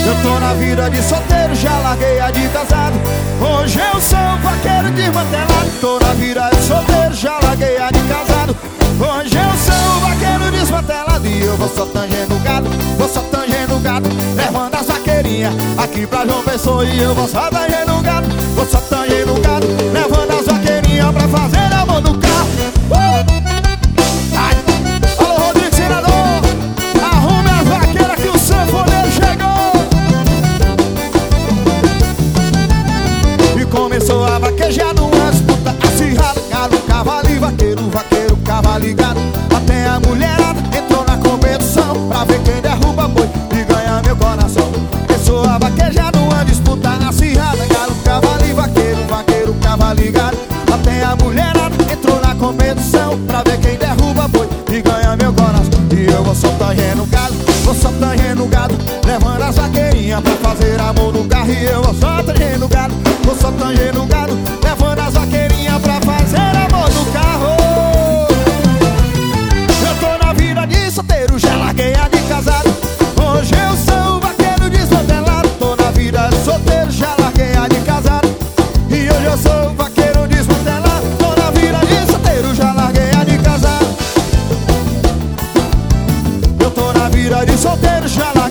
Eu tô na vida de solteiro, já larguei a de casado. Hoje eu sou um vaqueiro desmantelado. Tô na vida de solteiro, já larguei a de casado. Hoje eu sou um vaqueiro desmantelado. E eu vou só tangendo gado, vou só tangendo gado, levando as vaqueirinhas aqui pra João Pessoa. E eu vou só tangendo gado, vou só tangendo gado, levando as vaqueirinhas pra fazer amor no carro. Ai. Alô, Rodrigo Senador, arrume as vaqueiras que o sanfoneiro chegou. E começou a vaquejar numa disputa acirrada. Galo, cavalo e vaqueiro, vaqueiro, cavalo e gado. Até a mulherada entrou na competição pra ver quem derruba boi e ganha meu coração. Começou a vaquejar numa disputa acirrada. Galo, cavalo e vaqueiro, vaqueiro, cavalo e gado. Até a mulherada entrou na competição pra ver quem derruba boi e ganha meu coração. E eu vou só tangendo gado, vou só tangendo gado, levando as vaqueirinhas pra fazer amor no carro. E eu vou só tangendo gado, vou só tangendo gado, levando as vaqueirinhas pra fazer amor no carro. Eu tô na vida de solteiro, já larguei a de casado. Hoje eu sou um vaqueiro desmantelado. Tô na vida de solteiro, já larguei a de casado. E hoje eu sou um vaqueiro desmantelado. Tô na vida de solteiro, já larguei a de casado. Eu tô na vida de solteiro, já larguei